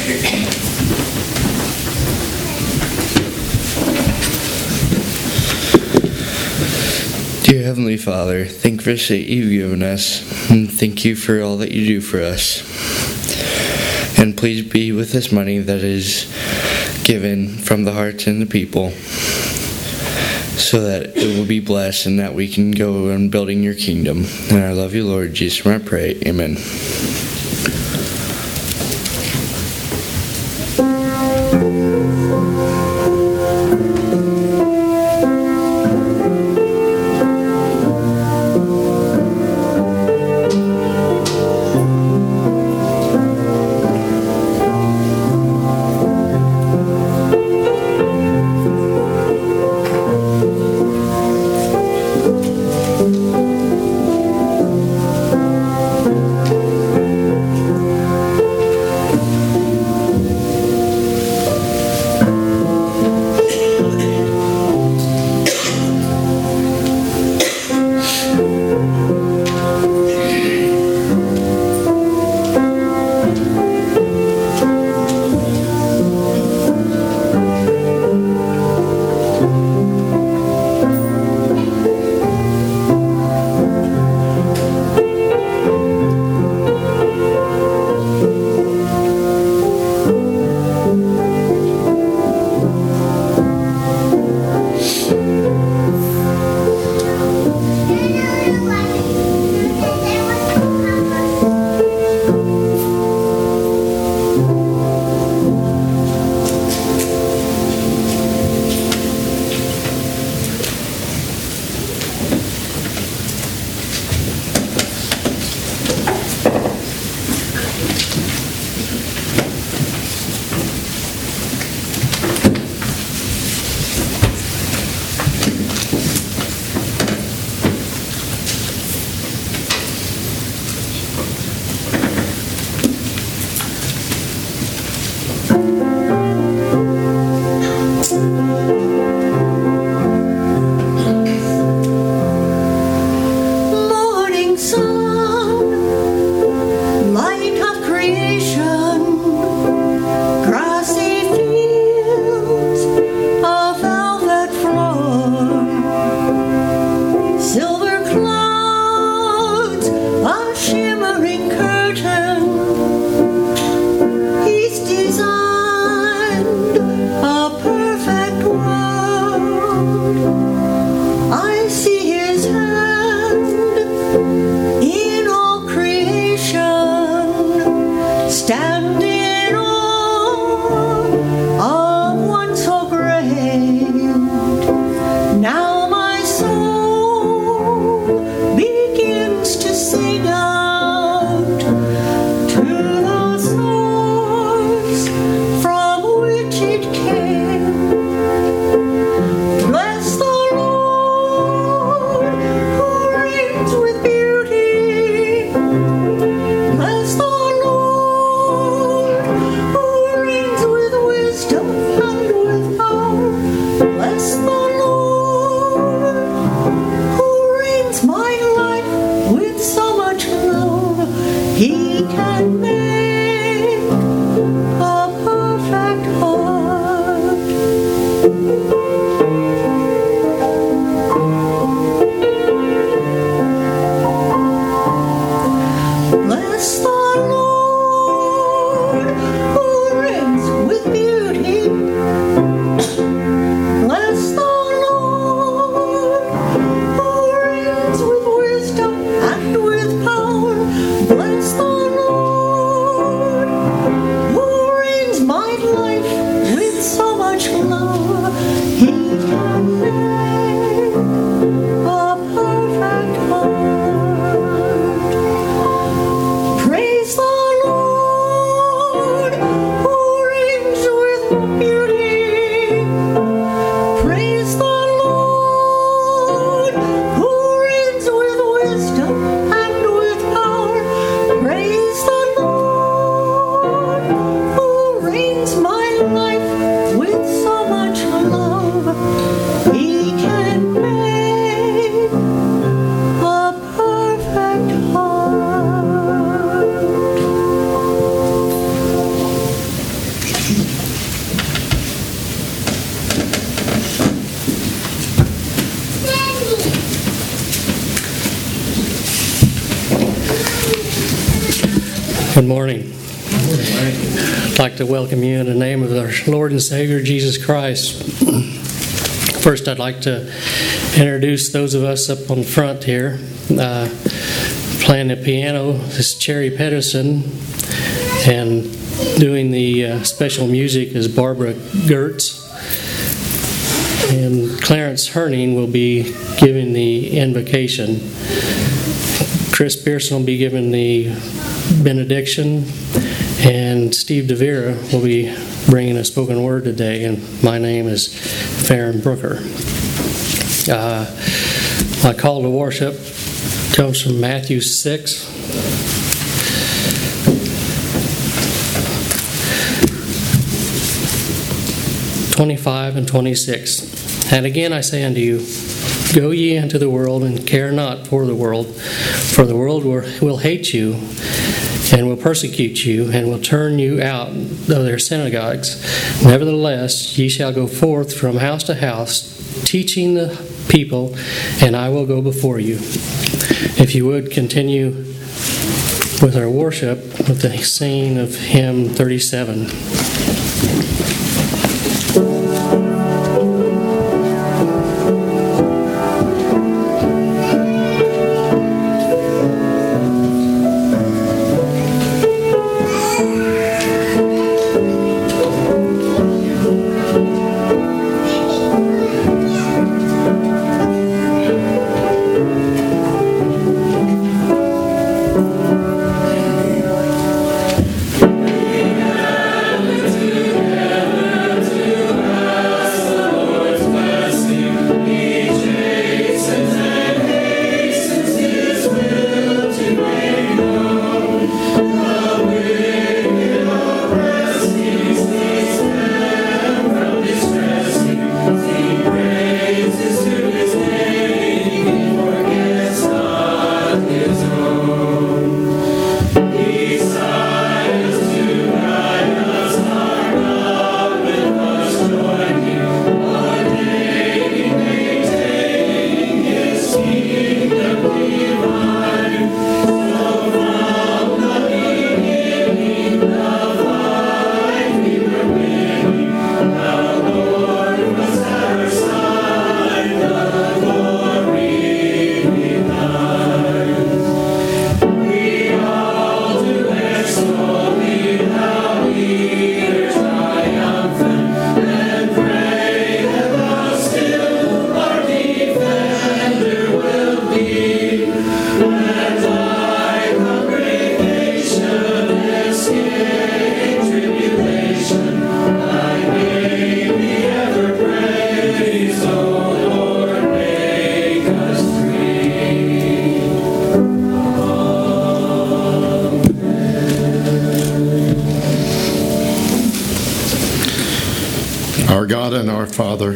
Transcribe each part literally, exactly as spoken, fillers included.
Dear Heavenly Father, thank you for the state you've given us, and thank you for all that you do for us. And please be with this money that is given from the hearts and the people, so that it will be blessed and that we can go on building your kingdom. And I love you, Lord Jesus, and I pray. Amen. Shimmering curtain, he's designed. morning. I'd like to welcome you in the name of our Lord and Savior, Jesus Christ. First, I'd like to introduce those of us up on front here. Uh, playing the piano is Cherry Pedersen, and doing the uh, special music is Barbara Gertz. And Clarence Herning will be giving the invocation. Chris Pearson will be giving the benediction, and Steve DeVera will be bringing a spoken word today, and my name is Farron Brooker. Uh, my call to worship comes from Matthew six. twenty-five and twenty-six. And again I say unto you, go ye into the world, and care not for the world, for the world will hate you, and will persecute you, and will turn you out of their synagogues. Nevertheless, ye shall go forth from house to house, teaching the people, and I will go before you. If you would continue with our worship with the singing of hymn thirty-seven. Our God and our Father,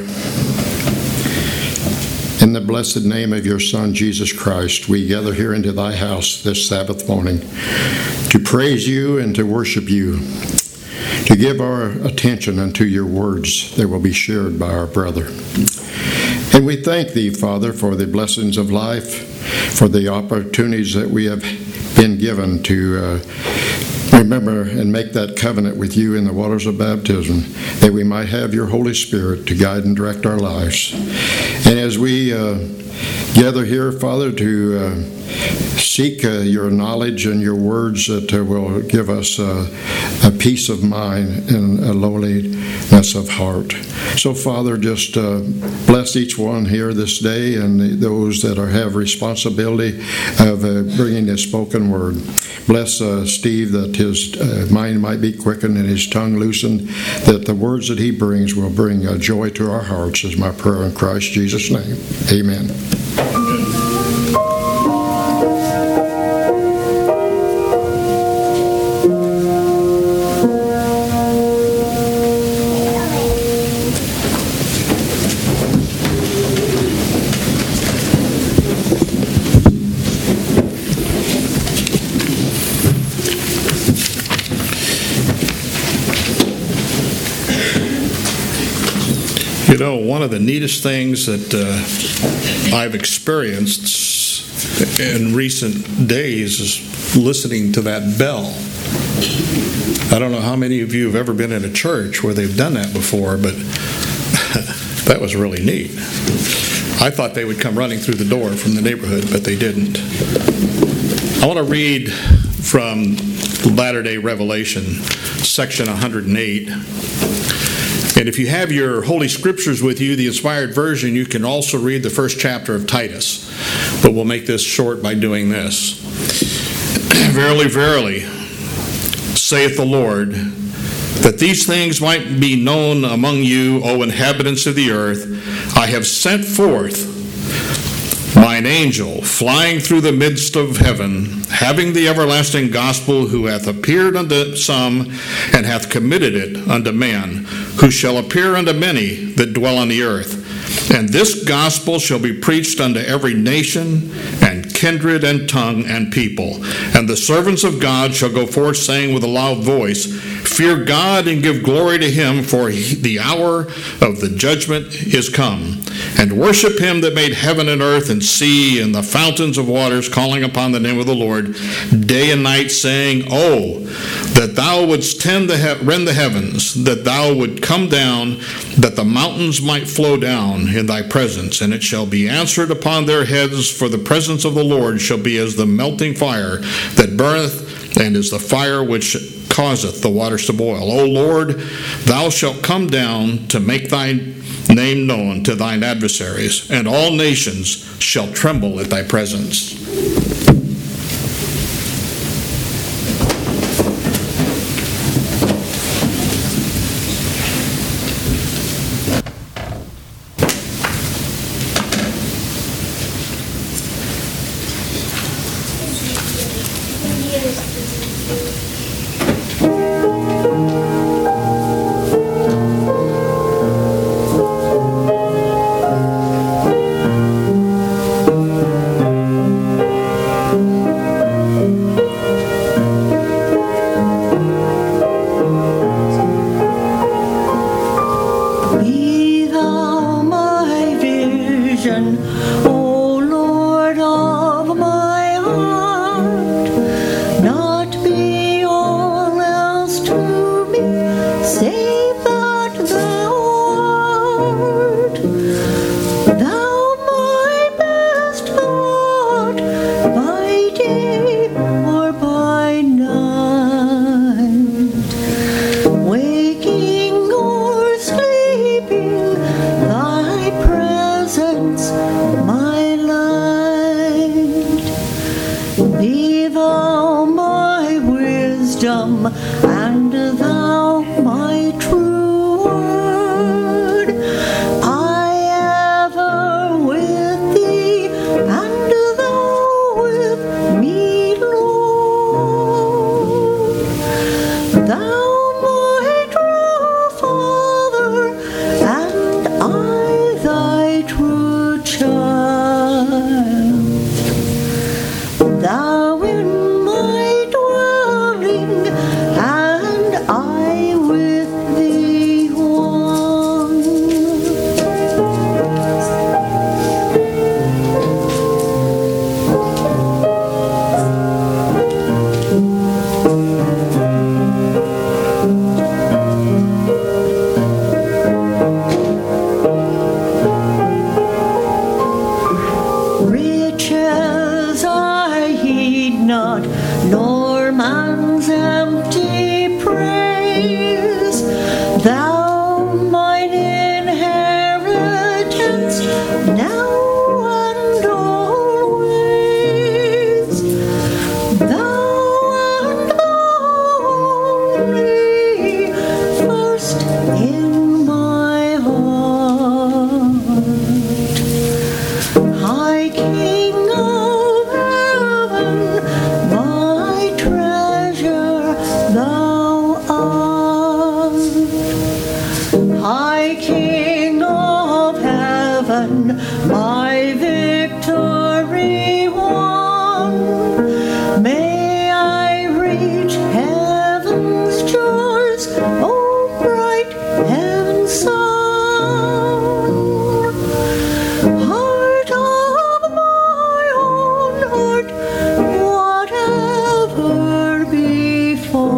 in the blessed name of your Son, Jesus Christ, we gather here into thy house this Sabbath morning to praise you and to worship you, to give our attention unto your words that will be shared by our brother. And we thank thee, Father, for the blessings of life, for the opportunities that we have been given to uh, remember and make that covenant with you in the waters of baptism, that we might have your Holy Spirit to guide and direct our lives. And as we uh, gather here, Father, to uh, seek uh, your knowledge and your words that uh, will give us uh, a peace of mind and a lowliness of heart. So, Father, just uh, bless each one here this day and those that are, have responsibility of uh, bringing the spoken word. Bless uh, Steve, that his uh, mind might be quickened and his tongue loosened, that the words that he brings will bring uh, joy to our hearts, is my prayer in Christ Jesus' name. Amen. You know, one of the neatest things that uh, I've experienced in recent days is listening to that bell. I don't know how many of you have ever been in a church where they've done that before, but that was really neat. I thought they would come running through the door from the neighborhood, but they didn't. I want to read from Latter-day Revelation, section one hundred eight. And if you have your Holy Scriptures with you, the inspired version, you can also read the first chapter of Titus. But we'll make this short by doing this. Verily, verily, saith the Lord, that these things might be known among you, O inhabitants of the earth, I have sent forth mine angel, flying through the midst of heaven, having the everlasting gospel, who hath appeared unto some, and hath committed it unto man, who shall appear unto many that dwell on the earth. And this gospel shall be preached unto every nation, and kindred, and tongue, and people. And the servants of God shall go forth, saying with a loud voice, Fear God, and give glory to him, for he, the hour of the judgment is come. And worship him that made heaven and earth and sea and the fountains of waters, calling upon the name of the Lord day and night, saying, Oh, that thou wouldst tend the he- rend the heavens, that thou would come down, that the mountains might flow down in thy presence. And it shall be answered upon their heads, for the presence of the Lord shall be as the melting fire that burneth, and is the fire which causeth the waters to boil. O Lord, thou shalt come down to make thy name known to thine adversaries, and all nations shall tremble at thy presence. Whatever before.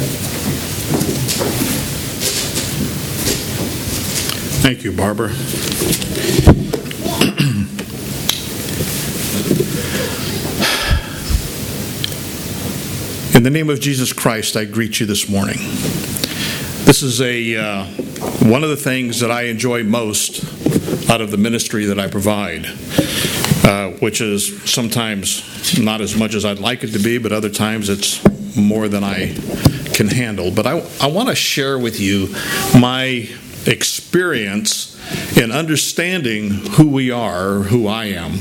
Thank you, Barbara. In the name of Jesus Christ, I greet you this morning. This is a uh, one of the things that I enjoy most out of the ministry that I provide, uh, which is sometimes not as much as I'd like it to be, but other times it's more than I can handle. But I, I want to share with you my experience in understanding who we are, who I am,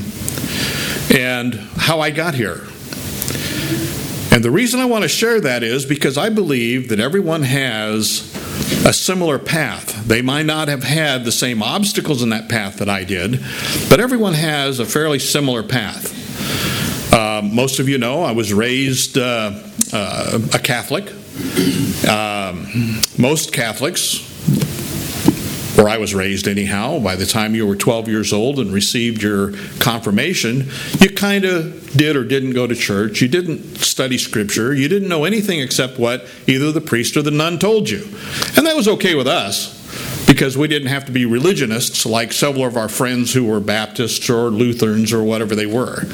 and how I got here. And the reason I want to share that is because I believe that everyone has a similar path. They might not have had the same obstacles in that path that I did, but everyone has a fairly similar path. Uh, most of you know I was raised uh, uh, a Catholic. Um, most Catholics, where I was raised anyhow, by the time you were twelve years old and received your confirmation, you kind of did or didn't go to church. You didn't study Scripture. You didn't know anything except what either the priest or the nun told you. And that was okay with us, because we didn't have to be religionists like several of our friends who were Baptists or Lutherans or whatever they were.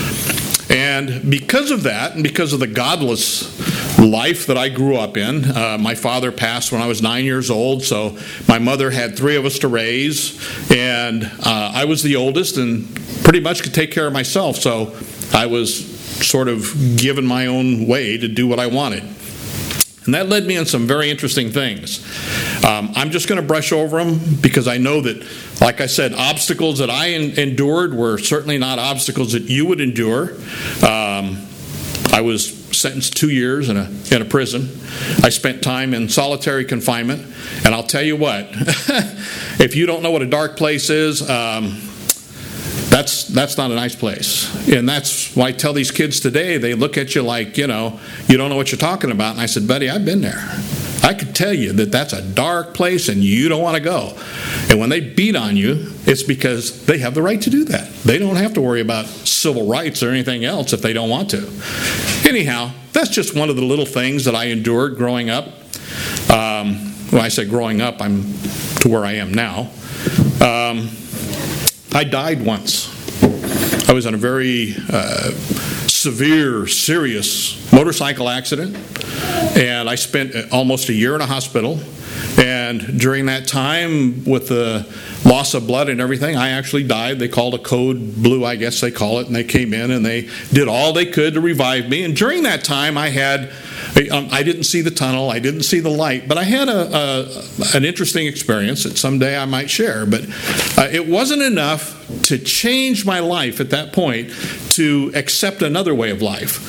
And because of that, and because of the godless life that I grew up in, uh, my father passed when I was nine years old, so my mother had three of us to raise, and uh, I was the oldest and pretty much could take care of myself, so I was sort of given my own way to do what I wanted. And that led me in some very interesting things. Um, I'm just going to brush over them because I know that, like I said, obstacles that I en- endured were certainly not obstacles that you would endure. Um, I was sentenced two years in a in a prison. I spent time in solitary confinement, and I'll tell you what, if you don't know what a dark place is, um, That's that's not a nice place. And that's why I tell these kids today, they look at you like, you know, you don't know what you're talking about. And I said, buddy, I've been there. I could tell you that that's a dark place and you don't want to go. And when they beat on you, it's because they have the right to do that. They don't have to worry about civil rights or anything else if they don't want to. Anyhow, that's just one of the little things that I endured growing up. Um, when I say growing up, I'm to where I am now. Um, I died once. I was in a very uh, severe, serious motorcycle accident, and I spent almost a year in a hospital. And during that time, with the loss of blood and everything, I actually died. They called a code blue, I guess they call it, and they came in and they did all they could to revive me. And during that time, I had, I didn't see the tunnel, I didn't see the light, but I had a, a an interesting experience that someday I might share. But uh, it wasn't enough to change my life at that point to accept another way of life.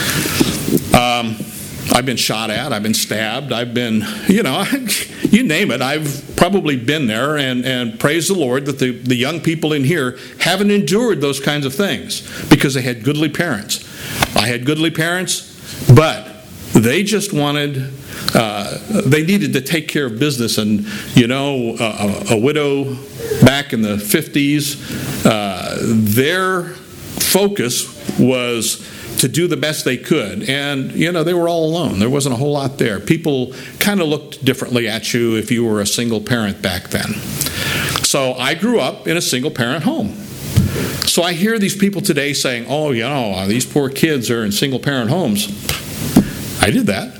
Um, I've been shot at, I've been stabbed, I've been, you know, you name it, I've probably been there, and, and praise the Lord that the, the young people in here haven't endured those kinds of things because they had goodly parents. I had goodly parents, but they just wanted, uh, they needed to take care of business, and, you know, a, a widow back in the fifties, uh, their focus was to do the best they could. And, you know, they were all alone. There wasn't a whole lot there. People kind of looked differently at you if you were a single parent back then. So I grew up in a single parent home. So I hear these people today saying, oh, you know, these poor kids are in single parent homes. I did that.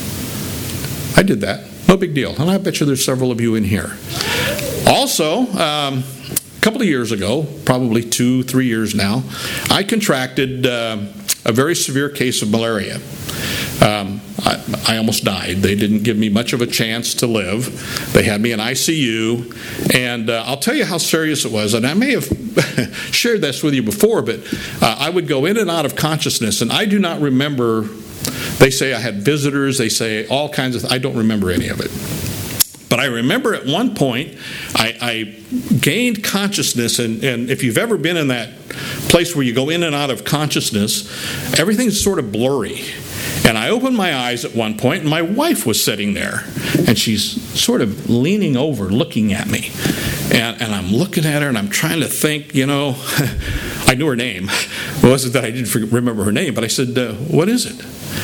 I did that. No big deal. And I bet you there's several of you in here. Also, um, a couple of years ago, probably two, three years now, I contracted uh, a very severe case of malaria. Um, I, I almost died. They didn't give me much of a chance to live. They had me in I C U, and uh, I'll tell you how serious it was. And I may have shared this with you before, but uh, I would go in and out of consciousness, and I do not remember. They say I had visitors. They say all kinds of. I don't remember any of it. But I remember at one point, I, I gained consciousness, and, and if you've ever been in that place where you go in and out of consciousness, everything's sort of blurry. And I opened my eyes at one point, and my wife was sitting there, and she's sort of leaning over, looking at me. And, and I'm looking at her, and I'm trying to think, you know, I knew her name. It wasn't that I didn't remember her name, but I said, uh, what is it?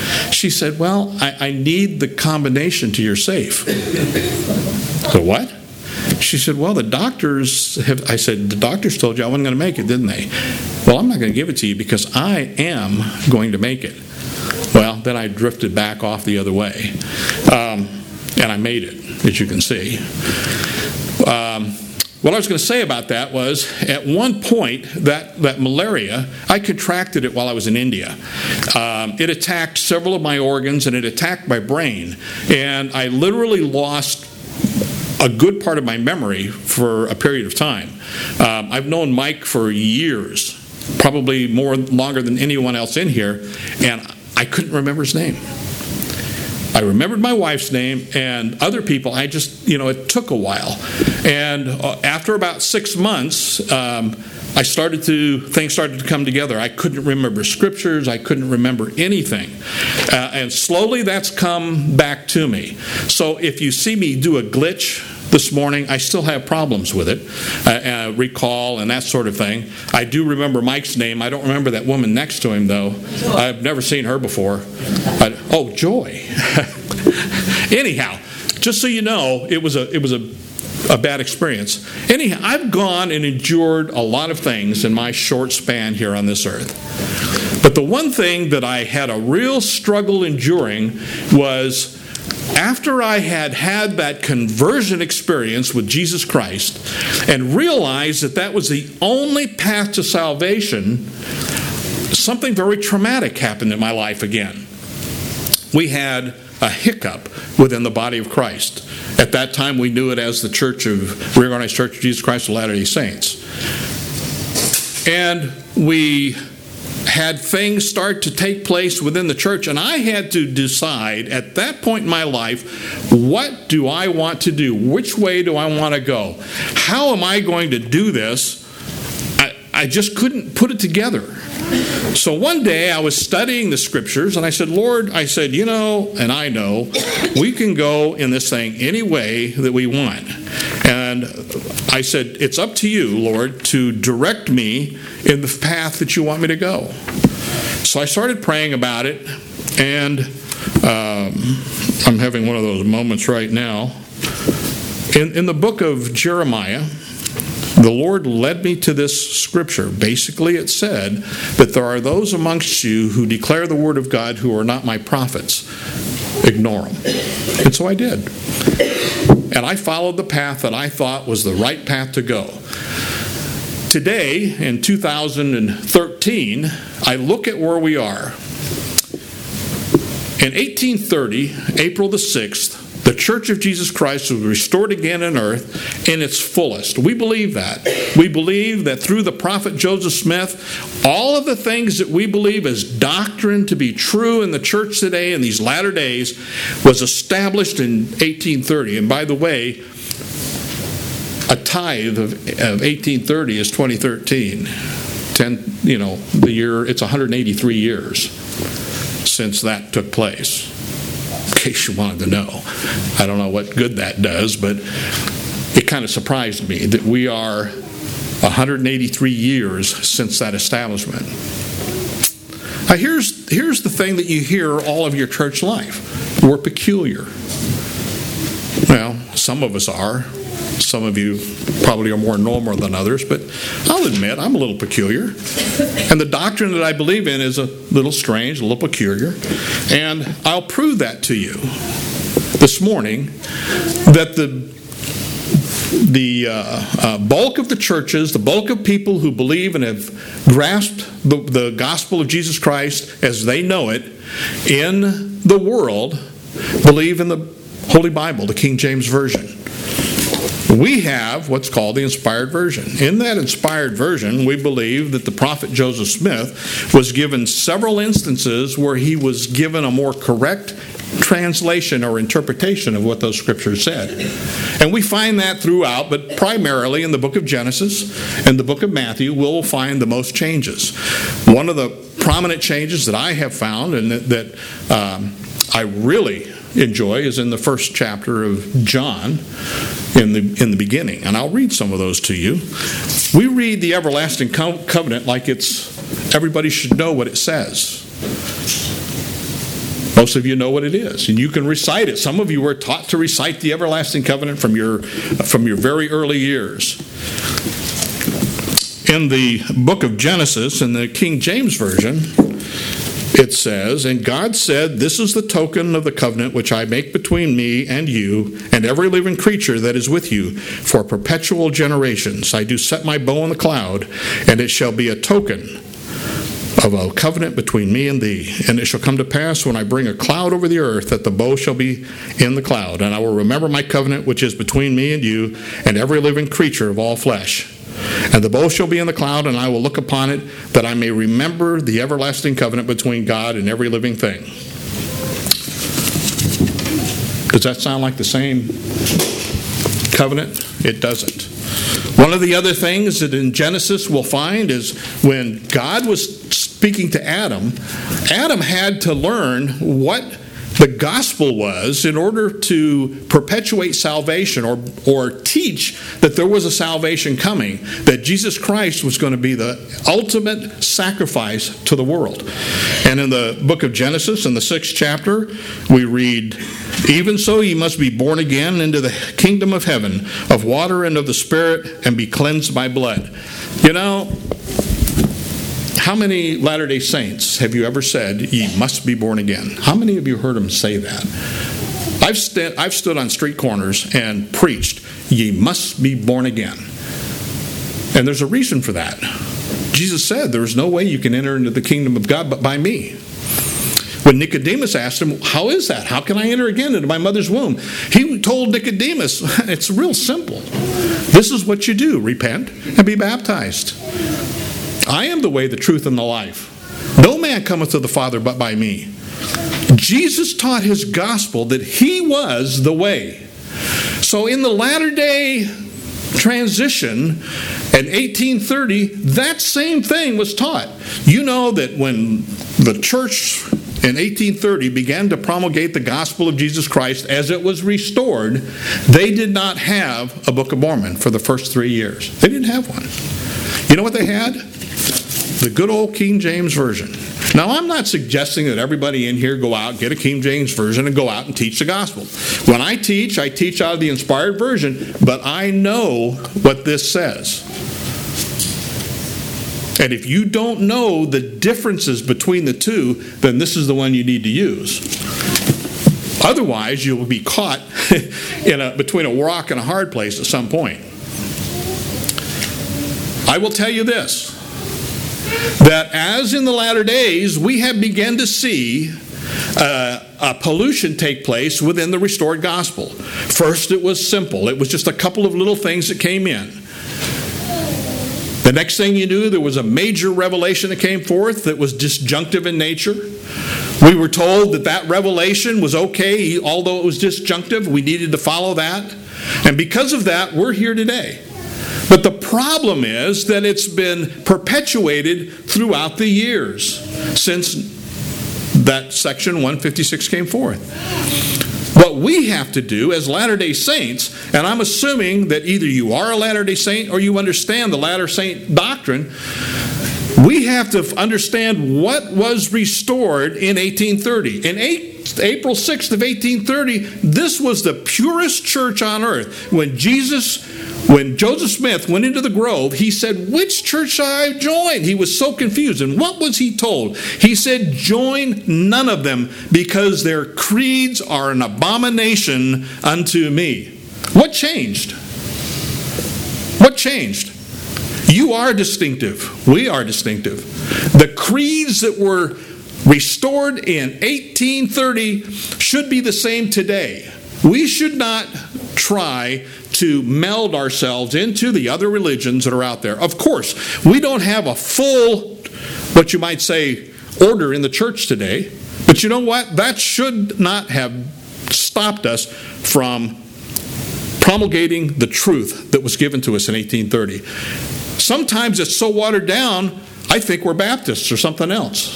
She said, well, I, I need the combination to your safe. The what? She said, well, the doctors have, I said, the doctors told you I wasn't going to make it, didn't they? Well, I'm not going to give it to you because I am going to make it. Well, then I drifted back off the other way. Um, and I made it, as you can see. Um, what I was going to say about that was, at one point, that, that malaria, I contracted it while I was in India. Um, it attacked several of my organs, and it attacked my brain. And I literally lost a good part of my memory for a period of time. Um, I've known Mike for years, probably more longer than anyone else in here, and I couldn't remember his name. I remembered my wife's name, and other people, I just, you know, it took a while. And after about six months, um, I started to, things started to come together. I couldn't remember scriptures. I couldn't remember anything. Uh, and slowly that's come back to me. So if you see me do a glitch this morning, I still have problems with it, uh, uh, recall and that sort of thing. I do remember Mike's name. I don't remember that woman next to him, though. I've never seen her before. I, oh, Joy. Anyhow, just so you know, it was a it was a, a bad experience. Anyhow, I've gone and endured a lot of things in my short span here on this earth. But the one thing that I had a real struggle enduring was, after I had had that conversion experience with Jesus Christ and realized that that was the only path to salvation, something very traumatic happened in my life again. We had a hiccup within the body of Christ. At that time, we knew it as the Church of Reorganized Church of Jesus Christ of Latter-day Saints. And we had things start to take place within the church, and I had to decide at that point in my life, what do I want to do? Which way do I want to go? How am I going to do this? I, I just couldn't put it together. So one day I was studying the scriptures, and I said, Lord, I said, you know, and I know, we can go in this thing any way that we want. And I said, it's up to you, Lord, to direct me in the path that you want me to go. So I started praying about it, and um, I'm having one of those moments right now. In, in the book of Jeremiah, the Lord led me to this scripture. Basically, it said that there are those amongst you who declare the word of God who are not my prophets. Ignore them. And so I did. And I followed the path that I thought was the right path to go. Today, in two thousand thirteen, I look at where we are. In eighteen thirty, April the sixth, the Church of Jesus Christ was restored again on earth in its fullest. We believe that. We believe that through the prophet Joseph Smith, all of the things that we believe as doctrine to be true in the church today in these latter days was established in eighteen thirty. And by the way, a tithe of, of eighteen thirty is twenty thirteen. Ten, you know, the year, it's one hundred eighty-three years since that took place. In case you wanted to know. I don't know what good that does, but it kind of surprised me that we are one hundred eighty-three years since that establishment. Now here's, here's the thing that you hear all of your church life. We're peculiar. Well, some of us are. Some of you probably are more normal than others, but I'll admit I'm a little peculiar. And the doctrine that I believe in is a little strange, a little peculiar. And I'll prove that to you this morning, that the the uh, uh, bulk of the churches, the bulk of people who believe and have grasped the, the gospel of Jesus Christ as they know it in the world, believe in the Holy Bible, the King James Version. We have what's called the inspired version. In that inspired version, we believe that the prophet Joseph Smith was given several instances where he was given a more correct translation or interpretation of what those scriptures said. And we find that throughout, but primarily in the book of Genesis and the book of Matthew, we'll find the most changes. One of the prominent changes that I have found and that, that um, I really enjoy is in the first chapter of John in the in the beginning, and I'll read some of those to you. We read the everlasting co- covenant like it's everybody should know what it says. Most of you know what it is, and you can recite it. Some of you were taught to recite the everlasting covenant from your, from your very early years. In the book of Genesis, in the King James Version, it says, "And God said, This is the token of the covenant which I make between me and you and every living creature that is with you for perpetual generations. I do set my bow in the cloud, and it shall be a token of a covenant between me and thee. And it shall come to pass when I bring a cloud over the earth that the bow shall be in the cloud. And I will remember my covenant which is between me and you and every living creature of all flesh. And the bow shall be in the cloud, and I will look upon it, that I may remember the everlasting covenant between God and every living thing." Does that sound like the same covenant? It doesn't. One of the other things that in Genesis we'll find is when God was speaking to Adam, Adam had to learn what the gospel was in order to perpetuate salvation, or, or teach that there was a salvation coming, that Jesus Christ was going to be the ultimate sacrifice to the world. And in the book of Genesis, in the sixth chapter, we read, "Even so ye must be born again into the kingdom of heaven, of water and of the Spirit, and be cleansed by blood." You know, how many Latter-day Saints have you ever said, "Ye must be born again"? How many of you heard them say that? I've, st- I've stood on street corners and preached, "Ye must be born again." And there's a reason for that. Jesus said there's no way you can enter into the kingdom of God but by me. When Nicodemus asked him, "How is that? How can I enter again into my mother's womb?" He told Nicodemus, it's real simple. This is what you do: repent and be baptized. I am the way, the truth, and the life. No man cometh to the Father but by me. Jesus taught his gospel that he was the way. So in the latter-day transition in eighteen thirty, that same thing was taught. You know that when the church in eighteen thirty began to promulgate the gospel of Jesus Christ as it was restored, they did not have a Book of Mormon for the first three years. They didn't have one. You know what they had? The good old King James Version. Now, I'm not suggesting that everybody in here go out, get a King James Version, and go out and teach the gospel. When I teach, I teach out of the inspired version, but I know what this says. And if you don't know the differences between the two, then this is the one you need to use. Otherwise, you'll be caught in a, between a rock and a hard place at some point. I will tell you this, that as in the latter days, we have begun to see uh, a pollution take place within the restored gospel. First, it was simple. It was just a couple of little things that came in. The next thing you knew, there was a major revelation that came forth that was disjunctive in nature. We were told that that revelation was okay, although it was disjunctive. We needed to follow that. And because of that, we're here today. But the problem is that it's been perpetuated throughout the years since that section one fifty-six came forth. What we have to do as Latter-day Saints, and I'm assuming that either you are a Latter-day Saint or you understand the Latter Saint doctrine, we have to understand what was restored in eighteen thirty. In April sixth of eighteen thirty, this was the purest church on earth. When Jesus, when Joseph Smith went into the grove, he said, "Which church shall I join?" He was so confused. And what was he told? He said, "Join none of them, because their creeds are an abomination unto me." What changed? What changed? You are distinctive. We are distinctive. The creeds that were restored in eighteen thirty should be the same today. We should not try to meld ourselves into the other religions that are out there. Of course, we don't have a full, what you might say, order in the church today. But you know what? That should not have stopped us from promulgating the truth that was given to us in eighteen thirty. Sometimes it's so watered down, I think we're Baptists or something else.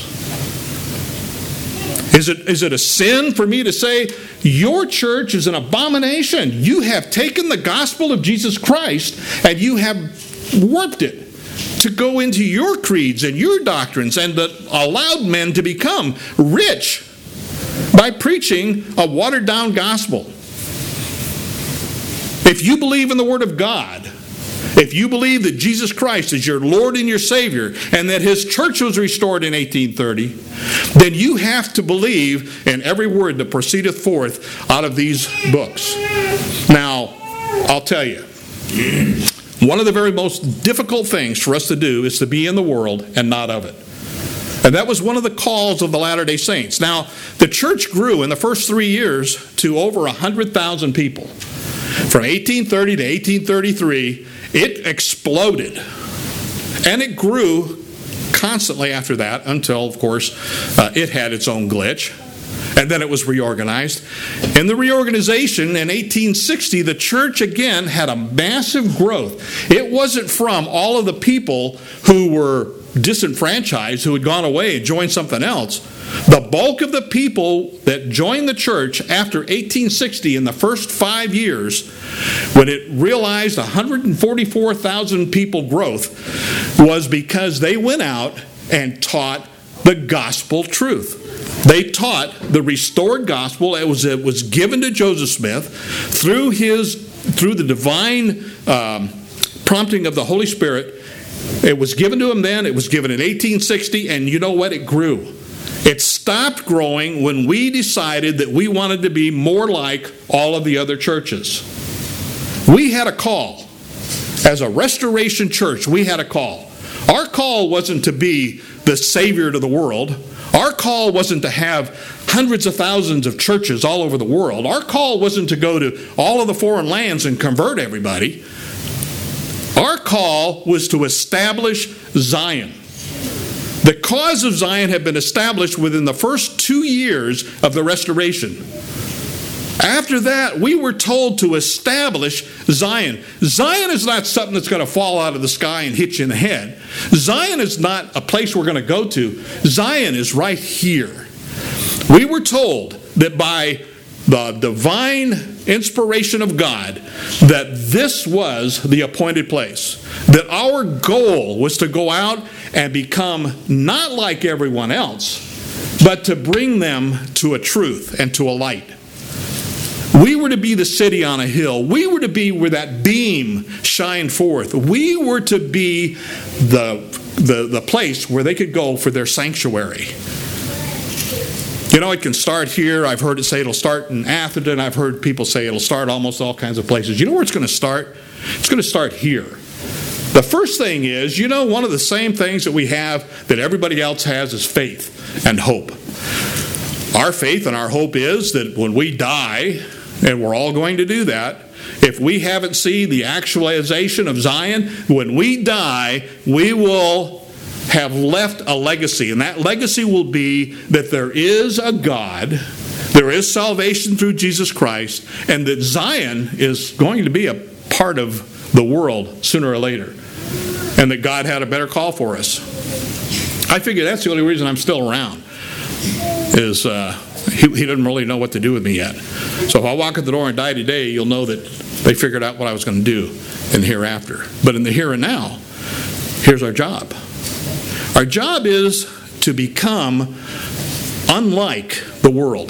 Is it, is it a sin for me to say, your church is an abomination? You have taken the gospel of Jesus Christ and you have warped it to go into your creeds and your doctrines and allowed men to become rich by preaching a watered-down gospel. If you believe in the Word of God, if you believe that Jesus Christ is your Lord and your Savior, and that His church was restored in eighteen thirty, then you have to believe in every word that proceedeth forth out of these books. Now, I'll tell you, one of the very most difficult things for us to do is to be in the world and not of it. And that was one of the calls of the Latter-day Saints. Now, the church grew in the first three years to over one hundred thousand people. From eighteen thirty to eighteen thirty-three, it exploded. And it grew constantly after that until, of course, uh, it had its own glitch. And then it was reorganized. In the reorganization in eighteen sixty, the church again had a massive growth. It wasn't from all of the people who were disenfranchised, who had gone away and joined something else. The bulk of the people that joined the church after eighteen sixty in the first five years, when it realized one hundred forty-four thousand people growth, was because they went out and taught the gospel truth. They taught the restored gospel. It was, it was given to Joseph Smith through his through the divine um, prompting of the Holy Spirit. It was given to him then. It was given in eighteen sixty, and you know what? It grew. It stopped growing when we decided that we wanted to be more like all of the other churches. We had a call. As a restoration church, we had a call. Our call wasn't to be the Savior to the world. Our call wasn't to have hundreds of thousands of churches all over the world. Our call wasn't to go to all of the foreign lands and convert everybody. Our call was to establish Zion. The cause of Zion had been established within the first two years of the restoration. After that, we were told to establish Zion. Zion is not something that's going to fall out of the sky and hit you in the head. Zion is not a place we're going to go to. Zion is right here. We were told that by the divine inspiration of God, that this was the appointed place. That our goal was to go out and become not like everyone else, but to bring them to a truth and to a light. We were to be the city on a hill. We were to be where that beam shined forth. We were to be the, the, the place where they could go for their sanctuary. You know, it can start here. I've heard it say it'll start in Atherton. I've heard people say it'll start almost all kinds of places. You know where it's going to start? It's going to start here. The first thing is, you know, one of the same things that we have that everybody else has is faith and hope. Our faith and our hope is that when we die, and we're all going to do that, if we haven't seen the actualization of Zion, when we die, we will have left a legacy. And that legacy will be that there is a God, there is salvation through Jesus Christ, and that Zion is going to be a part of the world sooner or later. And that God had a better call for us. I figure that's the only reason I'm still around, is uh, he, he doesn't really know what to do with me yet. So if I walk at the door and die today, you'll know that they figured out what I was going to do in the hereafter. But in the here and now, here's our job. Our job is to become unlike the world.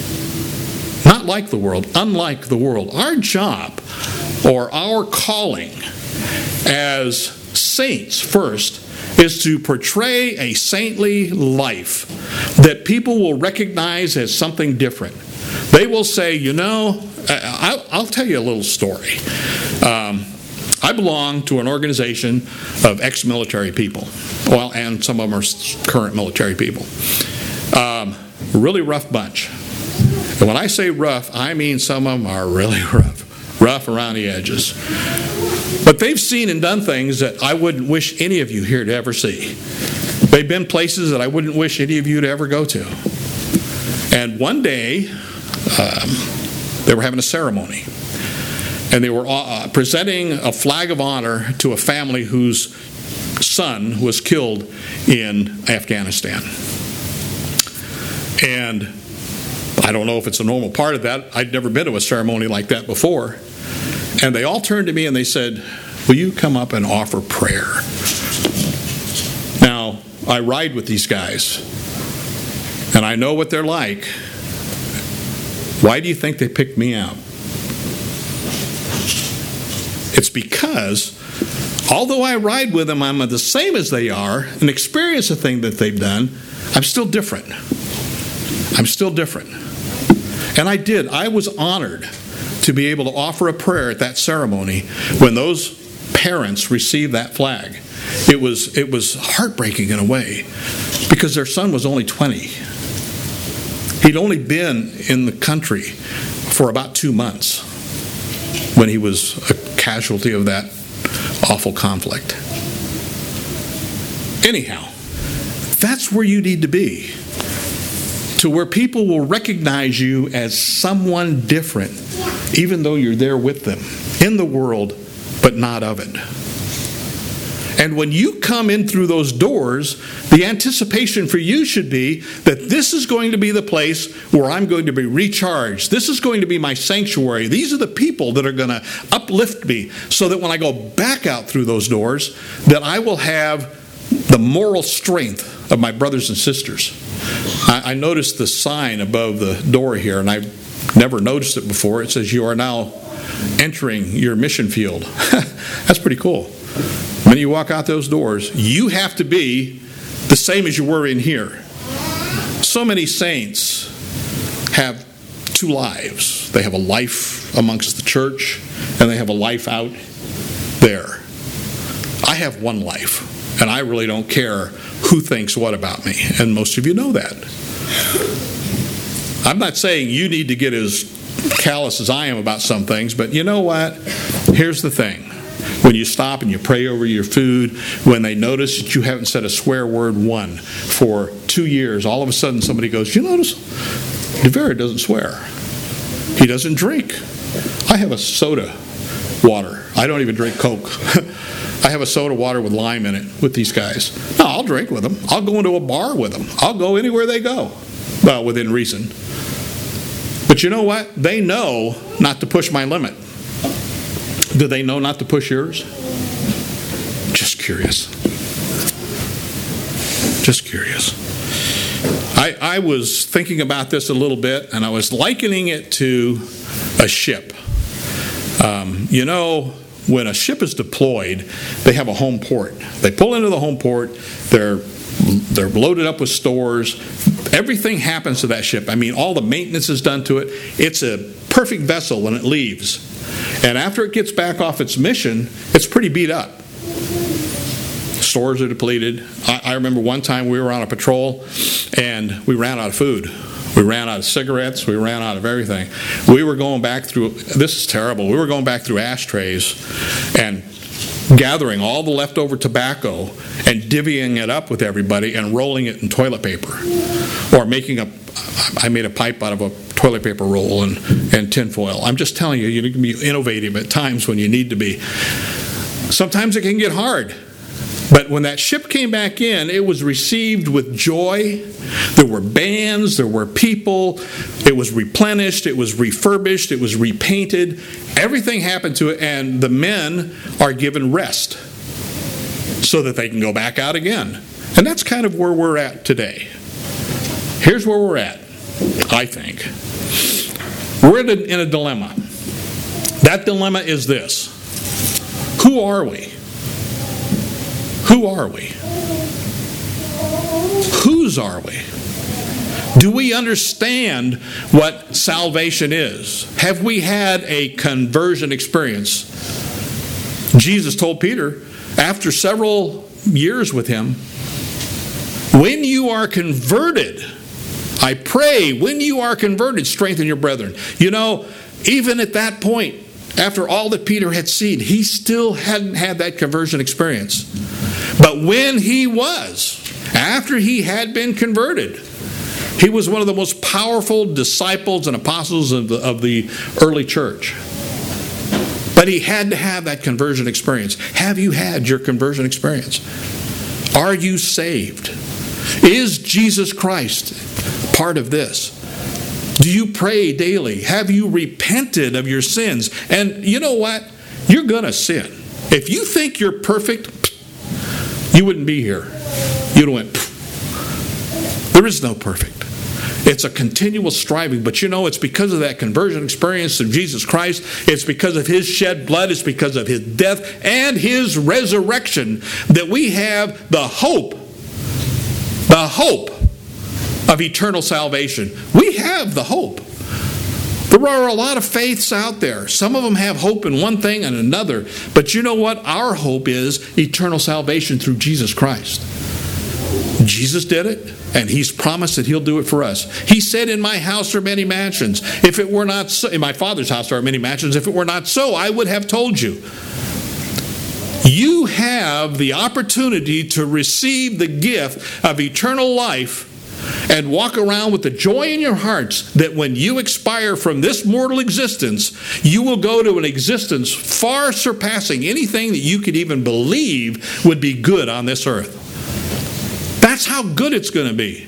Not like the world, unlike the world. Our job, or our calling as saints first, is to portray a saintly life that people will recognize as something different. They will say, you know, I'll tell you a little story. Um, I belong to an organization of ex-military people. Well, and some of them are current military people. Um, really rough bunch. And when I say rough, I mean some of them are really rough. Rough around the edges. But they've seen and done things that I wouldn't wish any of you here to ever see. They've been places that I wouldn't wish any of you to ever go to. And one day, um, they were having a ceremony. And they were uh, presenting a flag of honor to a family whose son was killed in Afghanistan. And I don't know if it's a normal part of that. I'd never been to a ceremony like that before. And they all turned to me and they said, will you come up and offer prayer? Now, I ride with these guys. And I know what they're like. Why do you think they picked me out? It's because although I ride with them, I'm the same as they are and experience the thing that they've done, I'm still different. I'm still different. And I did. I was honored to be able to offer a prayer at that ceremony when those parents received that flag. It was, it was heartbreaking in a way because their son was only twenty. He'd only been in the country for about two months when he was a casualty of that awful conflict. Anyhow, that's where you need to be, to where people will recognize you as someone different, even though you're there with them, in the world, but not of it. And when you come in through those doors, the anticipation for you should be that this is going to be the place where I'm going to be recharged. This is going to be my sanctuary. These are the people that are going to uplift me so that when I go back out through those doors, that I will have the moral strength of my brothers and sisters. I, I noticed the sign above the door here, and I've never noticed it before. It says, "You are now entering your mission field." That's pretty cool. When you walk out those doors, you have to be the same as you were in here. So many saints have two lives. They have a life amongst the church, and they have a life out there. I have one life, and I really don't care who thinks what about me, and most of you know that. I'm not saying you need to get as callous as I am about some things, but you know what? Here's the thing. When you stop and you pray over your food, when they notice that you haven't said a swear word one for two years, all of a sudden somebody goes, "You notice, DeVera doesn't swear. He doesn't drink. I have a soda water. I don't even drink Coke. I have a soda water with lime in it with these guys. No, I'll drink with them. I'll go into a bar with them. I'll go anywhere they go. Well, within reason. But you know what? They know not to push my limit. Do they know not to push yours? Just curious. Just curious. I, I was thinking about this a little bit, and I was likening it to a ship. Um, you know, when a ship is deployed, they have a home port. They pull into the home port. They're they're loaded up with stores. Everything happens to that ship. I mean, all the maintenance is done to it. It's a perfect vessel when it leaves. And after it gets back off its mission, it's pretty beat up. Stores are depleted. I, I remember one time we were on a patrol and we ran out of food. We ran out of cigarettes. We ran out of everything. We were going back through, this is terrible, we were going back through ashtrays and gathering all the leftover tobacco and divvying it up with everybody and rolling it in toilet paper. Or making a, I made a pipe out of a toilet paper roll and, and tinfoil. I'm just telling you, you need to be innovative at times when you need to be. Sometimes it can get hard. But when that ship came back in, it was received with joy. There were bands, there were people. It was replenished, it was refurbished, it was repainted. Everything happened to it, and the men are given rest so that they can go back out again. And that's kind of where we're at today. Here's where we're at, I think. We're in a, in a dilemma. That dilemma is this. Who are we? Who are we? Whose are we? Do we understand what salvation is? Have we had a conversion experience? Jesus told Peter, after several years with him, when you are converted, I pray, when you are converted, strengthen your brethren. You know, even at that point, after all that Peter had seen, he still hadn't had that conversion experience. But when he was, after he had been converted, he was one of the most powerful disciples and apostles of the, of the early church. But he had to have that conversion experience. Have you had your conversion experience? Are you saved? Is Jesus Christ part of this? Do you pray daily? Have you repented of your sins? And you know what? You're going to sin. If you think you're perfect, you wouldn't be here. You'd have went, there is no perfect. It's a continual striving. But you know, it's because of that conversion experience of Jesus Christ. It's because of His shed blood. It's because of His death and His resurrection that we have the hope, the hope of eternal salvation. We have the hope. There are a lot of faiths out there. Some of them have hope in one thing and another. But you know what? Our hope is eternal salvation through Jesus Christ. Jesus did it, and He's promised that He'll do it for us. He said, in my house are many mansions. If it were not so, in my Father's house are many mansions. If it were not so, I would have told you. You have the opportunity to receive the gift of eternal life and walk around with the joy in your hearts that when you expire from this mortal existence, you will go to an existence far surpassing anything that you could even believe would be good on this earth. That's how good it's going to be.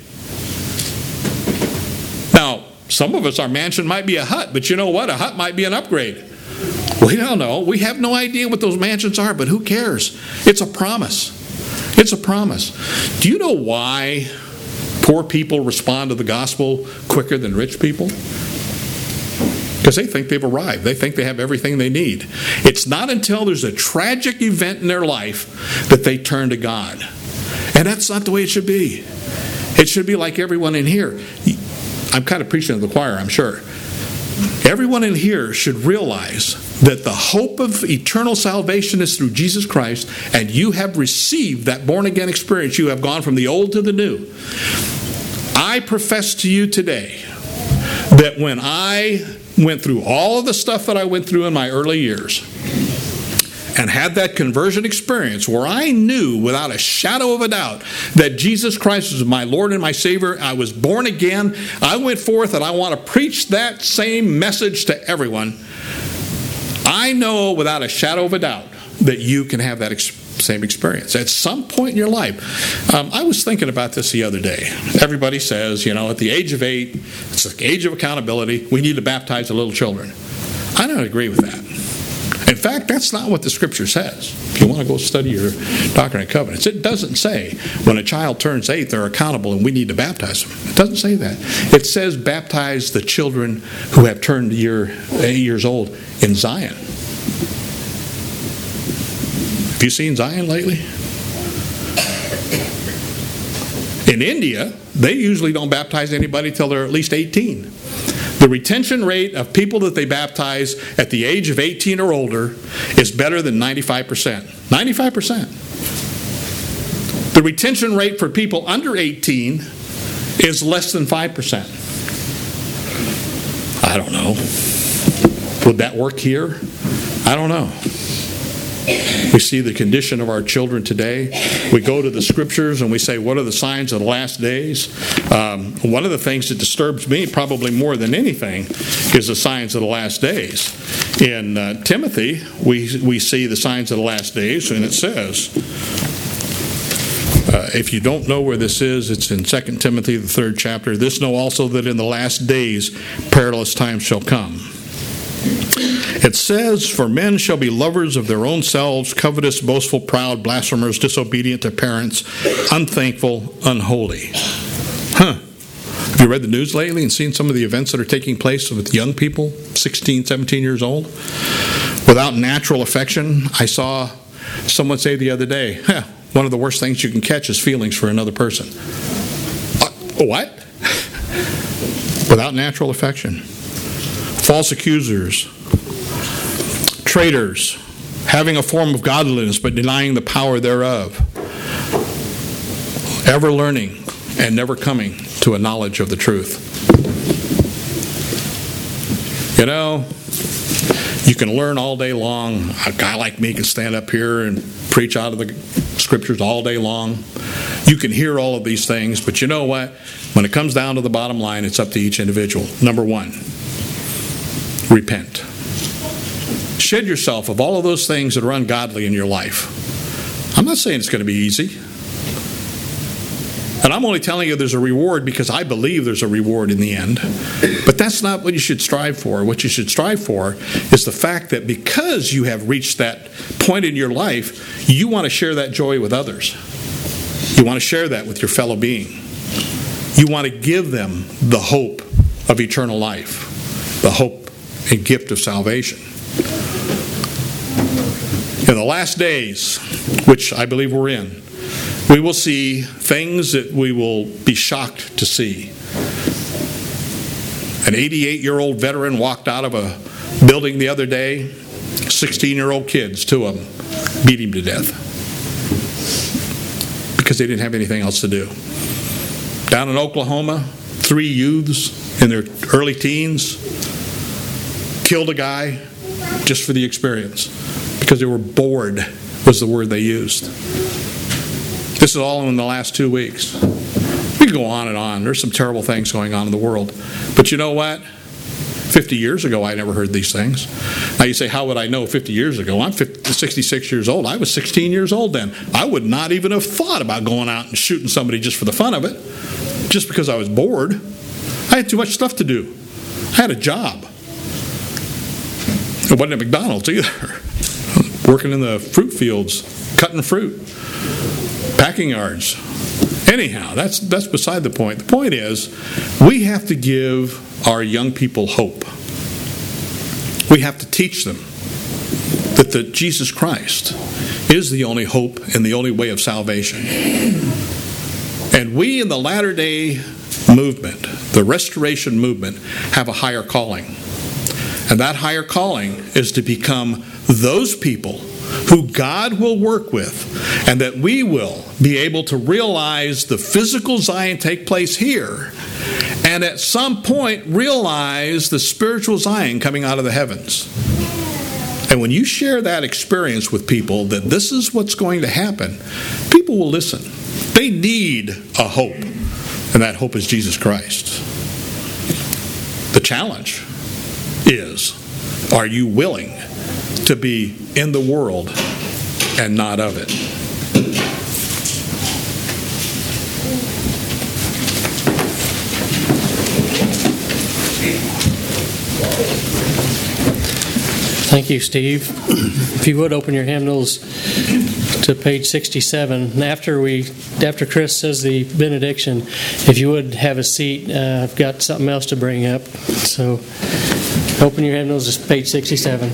Now, some of us, our mansion might be a hut, but you know what? A hut might be an upgrade. We don't know. We have no idea what those mansions are, but who cares? It's a promise. It's a promise. Do you know why poor people respond to the gospel quicker than rich people? Because they think they've arrived. They think they have everything they need. It's not until there's a tragic event in their life that they turn to God. And that's not the way it should be. It should be like everyone in here. I'm kind of preaching to the choir, I'm sure. Everyone in here should realize that the hope of eternal salvation is through Jesus Christ, and you have received that born-again experience. You have gone from the old to the new. I profess to you today that when I went through all of the stuff that I went through in my early years and had that conversion experience where I knew without a shadow of a doubt that Jesus Christ was my Lord and my Savior, I was born again, I went forth and I want to preach that same message to everyone. I know without a shadow of a doubt that you can have that experience. Same experience at some point in your life. Um, I was thinking about this the other day. Everybody says, you know, at the age of eight, it's the age of accountability, we need to baptize the little children. I don't agree with that. In fact, that's not what the Scripture says. If you want to go study your Doctrine and Covenants, it doesn't say when a child turns eight, they're accountable and we need to baptize them. It doesn't say that. It says baptize the children who have turned year, eight years old in Zion. Have you seen Zion lately? In India, they usually don't baptize anybody till they're at least eighteen. The retention rate of people that they baptize at the age of eighteen or older is better than ninety-five percent. ninety-five percent. The retention rate for people under eighteen is less than five percent. I don't know. Would that work here? I don't know. We see the condition of our children today. We go to the Scriptures and we say, what are the signs of the last days? Um, one of the things that disturbs me probably more than anything is the signs of the last days. In uh, Timothy, we, we see the signs of the last days, and it says, uh, if you don't know where this is, it's in Second Timothy, the third chapter. This know also that in the last days perilous times shall come. It says, for men shall be lovers of their own selves, covetous, boastful, proud, blasphemers, disobedient to parents, unthankful, unholy. Huh. Have you read the news lately and seen some of the events that are taking place with young people, sixteen, seventeen years old? Without natural affection. I saw someone say the other day, huh, one of the worst things you can catch is feelings for another person. Uh, what? Without natural affection. False accusers, traitors, having a form of godliness but denying the power thereof, ever learning and never coming to a knowledge of the truth. You know, you can learn all day long. A guy like me can stand up here and preach out of the Scriptures all day long. You can hear all of these things, but you know what? When it comes down to the bottom line, it's up to each individual. Number one, repent. Shed yourself of all of those things that are ungodly in your life. I'm not saying it's going to be easy. And I'm only telling you there's a reward because I believe there's a reward in the end. But that's not what you should strive for. What you should strive for is the fact that because you have reached that point in your life, you want to share that joy with others. You want to share that with your fellow being. You want to give them the hope of eternal life, the hope and gift of salvation. In the last days, which I believe we're in, we will see things that we will be shocked to see. An eighty-eight-year-old veteran walked out of a building the other day. sixteen-year-old kids, two of them, beat him to death because they didn't have anything else to do. Down in Oklahoma, three youths in their early teens killed a guy just for the experience because they were bored, was the word they used. This is all in the last two weeks. We can go on and on. There's some terrible things going on in the world. But you know what? fifty years ago, I never heard these things. Now you say, how would I know fifty years ago? I'm fifty, sixty-six years old. I was sixteen years old then. I would not even have thought about going out and shooting somebody just for the fun of it, just because I was bored. I had too much stuff to do. I had a job. It wasn't at McDonald's either. Working in the fruit fields, cutting fruit, packing yards. Anyhow, that's that's beside the point. The point is, we have to give our young people hope. We have to teach them that the Jesus Christ is the only hope and the only way of salvation. And we in the latter-day movement, the restoration movement, have a higher calling. And that higher calling is to become those people who God will work with, and that we will be able to realize the physical Zion take place here, and at some point realize the spiritual Zion coming out of the heavens. And when you share that experience with people, that this is what's going to happen, people will listen. They need a hope, and that hope is Jesus Christ. The challenge is, are you willing to be in the world and not of it? Thank you, Steve. If you would open your hymnals to page sixty-seven. And after we, after Chris says the benediction, if you would have a seat, uh, I've got something else to bring up. So open your hymnals to page sixty-seven.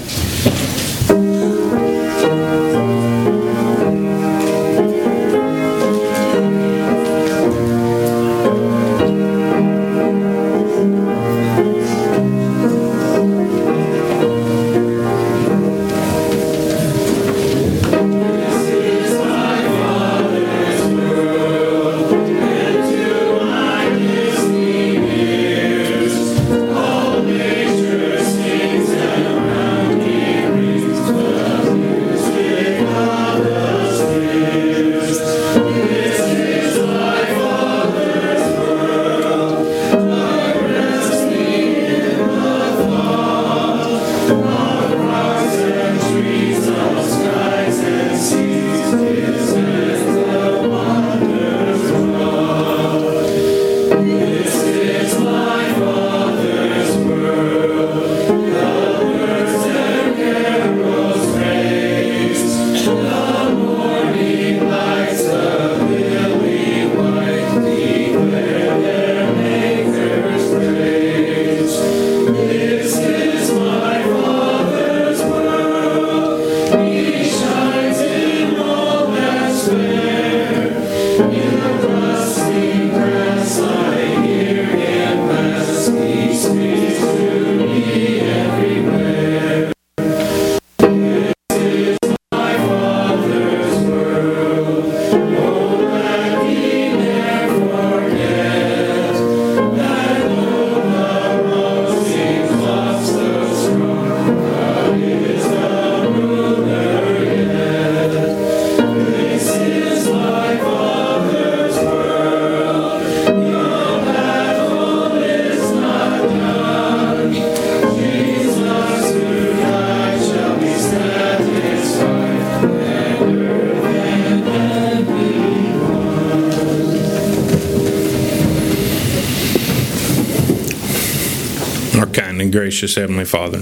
And gracious Heavenly Father,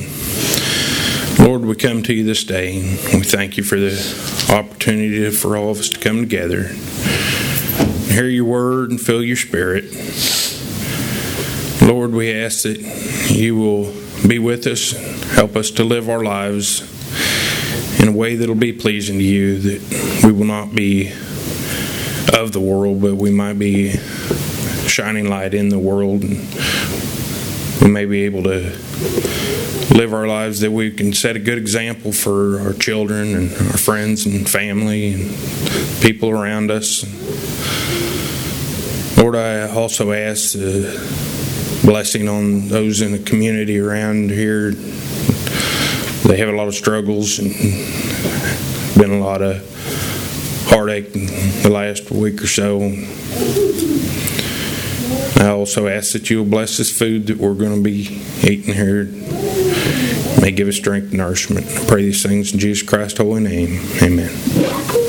Lord, we come to you this day and we thank you for the opportunity for all of us to come together hear your word and feel your spirit. Lord, we ask that you will be with us, help us to live our lives in a way that will be pleasing to you, that we will not be of the world, but we might be shining light in the world, and we may be able to live our lives that we can set a good example for our children and our friends and family and people around us. Lord, I also ask a blessing on those in the community around here. They have a lot of struggles and been a lot of heartache in the last week or so. I also ask that you will bless this food that we're going to be eating here. May give us strength and nourishment. I pray these things in Jesus Christ's holy name. Amen.